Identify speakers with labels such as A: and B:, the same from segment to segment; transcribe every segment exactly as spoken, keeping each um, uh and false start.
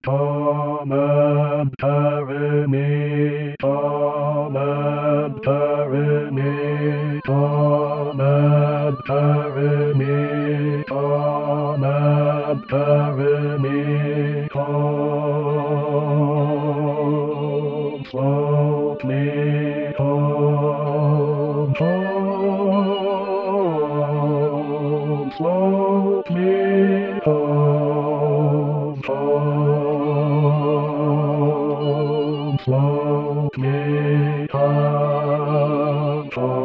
A: Tom and Jeremy, Tom and Jeremy, Tom and Jeremy, Tom and Jeremy, come float me, come, come float me, come, come float me, come,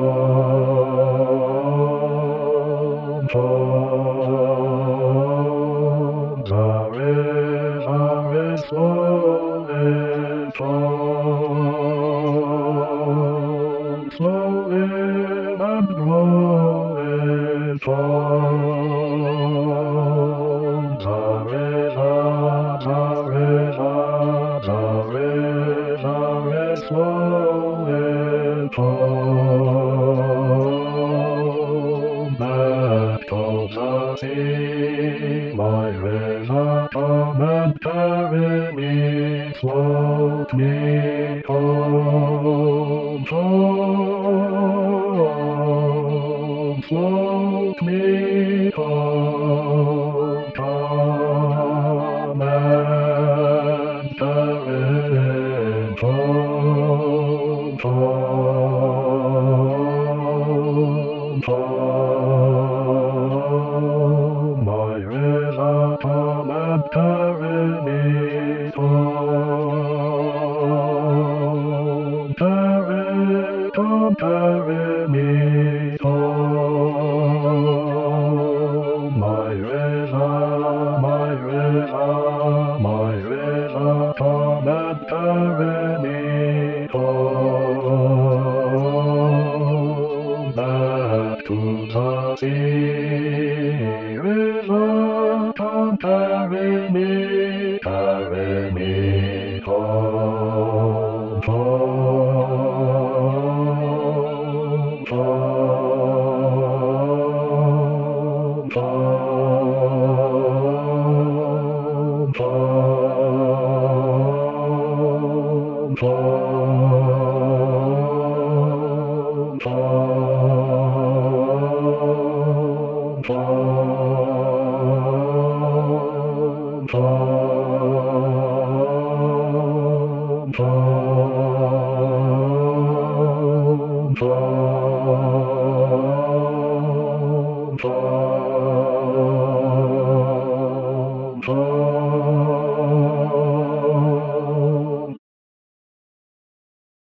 A: come, come. The river is flowing, come, flowing and growing, come. The river, the river, the river is flowing, come back to the sea, my river, come and carry me, float me home, home, float me home, come and carry me home, home, home, my river, come and carry me home, carry, come carry me home, my river, my river, my river, come and carry me home, back to the sea, river, come carry me, carry me home, home, home, home, home, home.